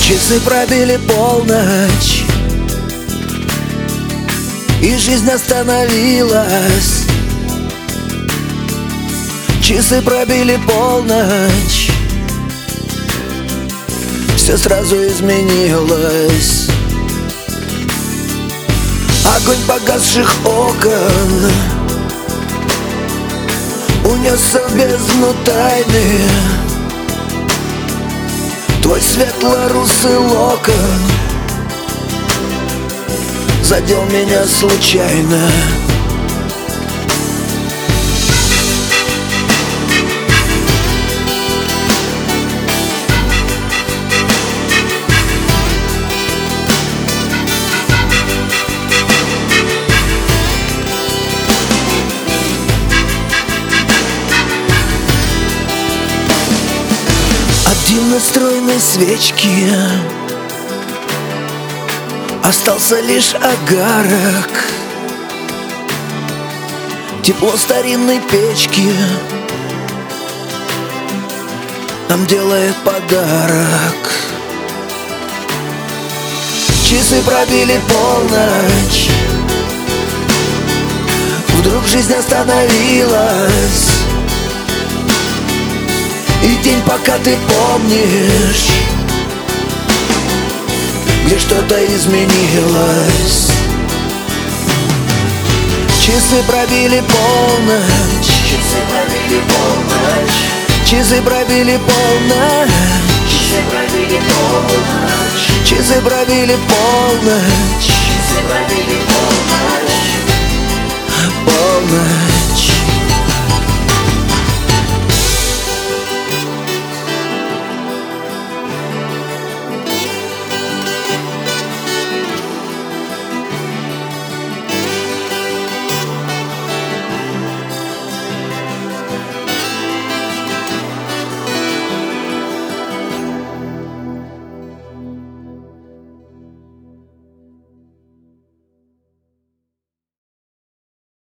Часы пробили полночь, и жизнь остановилась. Часы пробили полночь, все сразу изменилось. Огонь погасших окон унесся в бездну тайны. Твой светло-русый локон задел меня случайно. От дымной стройной свечки остался лишь огарок. Тепло старинной печки нам делает подарок. Часы пробили полночь, вдруг жизнь остановилась. И день, пока ты помнишь, где что-то изменилось. Часы пробили полночь, часы пробили полночь, часы пробили полночь, часы пробили полночь, часы пробили полночь, часы пробили полночь.